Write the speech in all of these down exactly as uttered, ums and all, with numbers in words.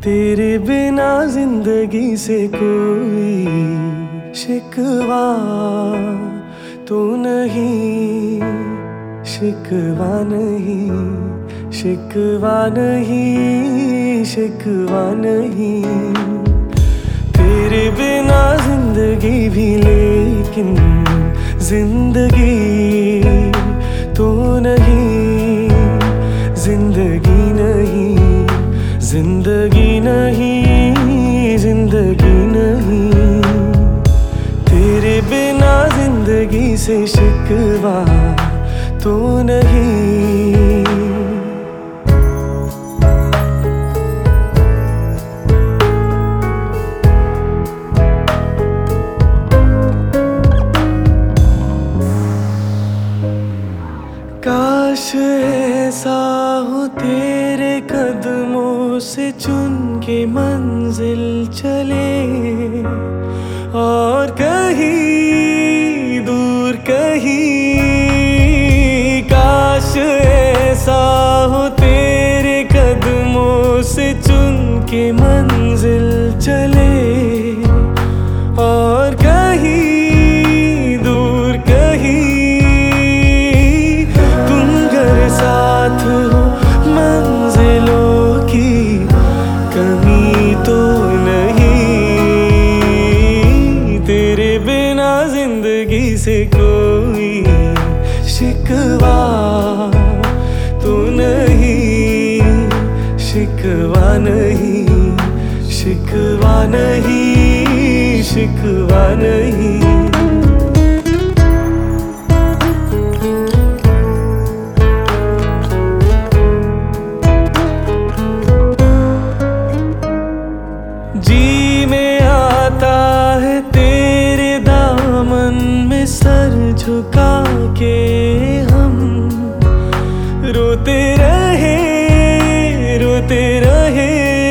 तेरे बिना जिंदगी से कोई शिकवा तो नहीं, शिकवा नहीं, शिकवा नहीं, शिकवा नहीं। तेरे बिना जिंदगी भी लेकिन जिंदगी तो नहीं, जिंदगी नहीं, जिंदगी नहीं, जिंदगी नहीं। तेरे बिना जिंदगी से शिकवा तो नहीं। काश ऐसा हो तेरे कदमों से चुन के मंजिल चले, और कहीं दूर कहीं। काश ऐसा हो तेरे कदमों से चुन के मंजिल चले, और कहीं दूर कहीं। साथ हो मंजिलों की कमी तो नहीं। तेरे बिना जिंदगी से कोई शिकवा तो नहीं, शिकवा नहीं, शिकवा नहीं, शिकवा नहीं। जी में आता है तेरे दामन में सर झुका के हम, रोते रहे रोते रहे।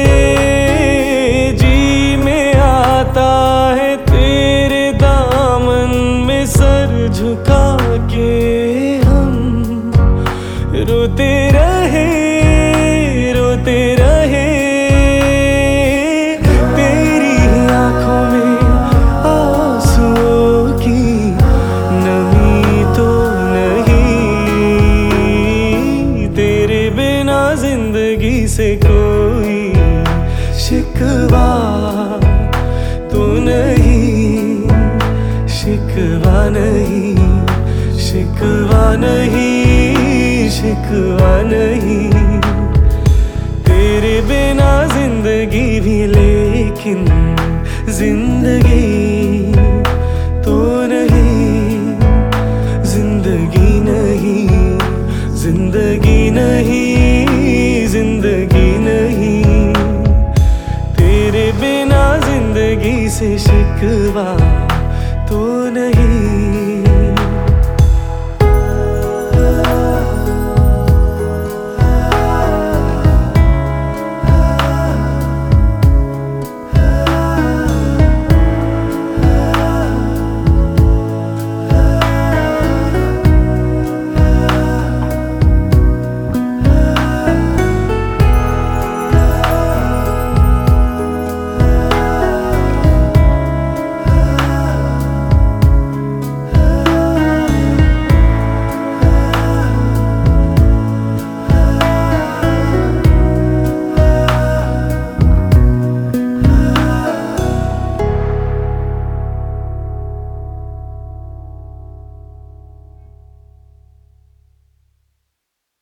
जी में आता है तेरे दामन में सर झुका के हम, रोते रहे रोते रहे। जिंदगी से कोई शिकवा तो नहीं, शिकवा नहीं, शिकवा नहीं, शिकवा नहीं। तेरे बिना जिंदगी भी लेकिन जिंदगी